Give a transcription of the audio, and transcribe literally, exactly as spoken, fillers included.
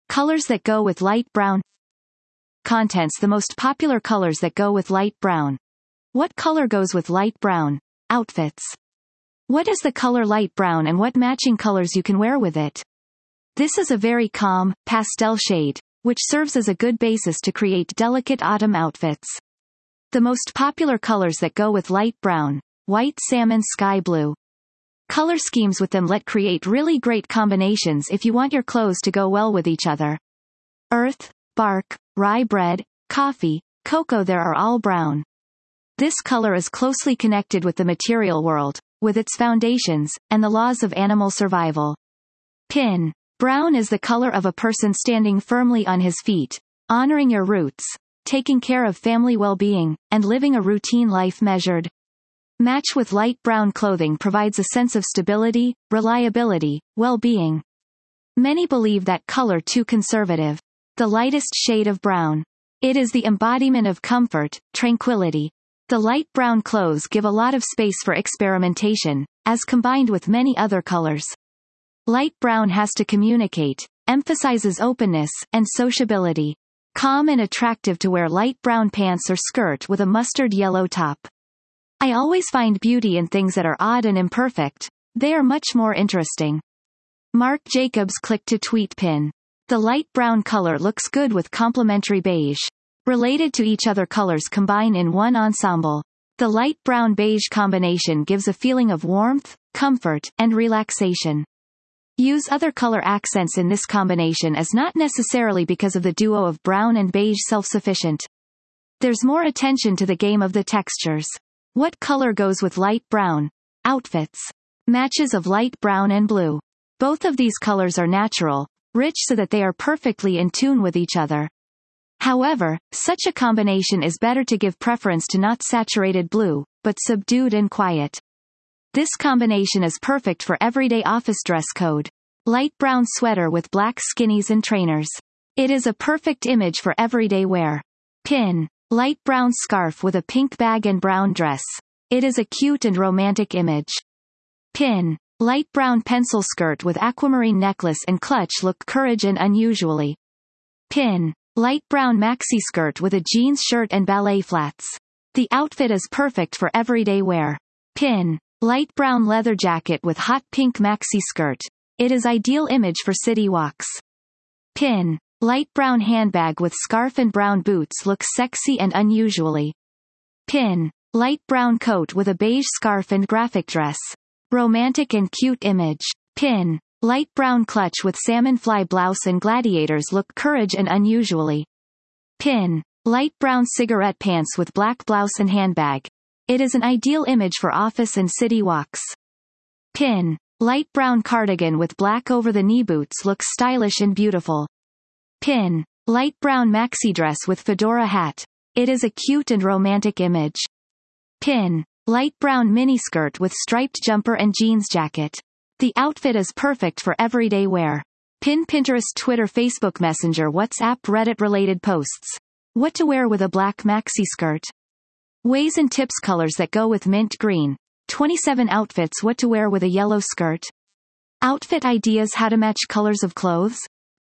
Colors that go with light brown. Contents: the most popular colors that go with light brown. What color goes with light brown? Outfits. What is the color light brown and what matching colors you can wear with it? This is a very calm, pastel shade, which serves as a good basis to create delicate autumn outfits. The most popular colors that go with light brown: white, salmon, sky blue. Color schemes with them let create really great combinations if you want your clothes to go well with each other. Earth, bark, rye bread, coffee, cocoa, they are all brown. This color is closely connected with the material world, with its foundations, and the laws of animal survival. Pin. Brown is the color of a person standing firmly on his feet, honoring your roots, taking care of family well-being, and living a routine life measured. Match with light brown clothing provides a sense of stability, reliability, well-being. Many believe that color too conservative. The lightest shade of brown. It is the embodiment of comfort, tranquility. The light brown clothes give a lot of space for experimentation, as combined with many other colors. Light brown has to communicate, emphasizes openness, and sociability. Calm and attractive to wear light brown pants or skirt with a mustard yellow top. I always find beauty in things that are odd and imperfect. They are much more interesting. Marc Jacobs Click to Tweet Pin. The light brown color looks good with complementary beige. Related to each other colors combine in one ensemble. The light brown beige combination gives a feeling of warmth, comfort, and relaxation. Use other color accents in this combination as not necessarily because of the duo of brown and beige self-sufficient. There's more attention to the game of the textures. What color goes with light brown? Outfits. Matches of light brown and blue. Both of these colors are natural, rich so that they are perfectly in tune with each other. However, such a combination is better to give preference to not saturated blue, but subdued and quiet. This combination is perfect for everyday office dress code. Light brown sweater with black skinnies and trainers. It is a perfect image for everyday wear. Pin. Light brown scarf with a pink bag and brown dress. It is a cute and romantic image. Pin. Light brown pencil skirt with aquamarine necklace and clutch look courage and unusually. Pin. Light brown maxi skirt with a jeans shirt and ballet flats. The outfit is perfect for everyday wear. Pin. Light brown leather jacket with hot pink maxi skirt. It is ideal image for city walks. Pin. Light brown handbag with scarf and brown boots looks sexy and unusually. Pin. Light brown coat with a beige scarf and graphic dress. Romantic and cute image. Pin. Light brown clutch with salmon fly blouse and gladiators look courage and unusually. Pin. Light brown cigarette pants with black blouse and handbag. It is an ideal image for office and city walks. Pin. Light brown cardigan with black over-the-knee boots looks stylish and beautiful. Pin. Light brown maxi dress with fedora hat. It is a cute and romantic image. Pin. Light brown miniskirt with striped jumper and jeans jacket. The outfit is perfect for everyday wear. Pin. Pinterest, Twitter, Facebook Messenger, WhatsApp, Reddit-related posts. What to wear with a black maxi skirt. Ways and tips: colors that go with mint green. twenty-seven outfits. What to wear with a yellow skirt. Outfit ideas: how to match colors of clothes.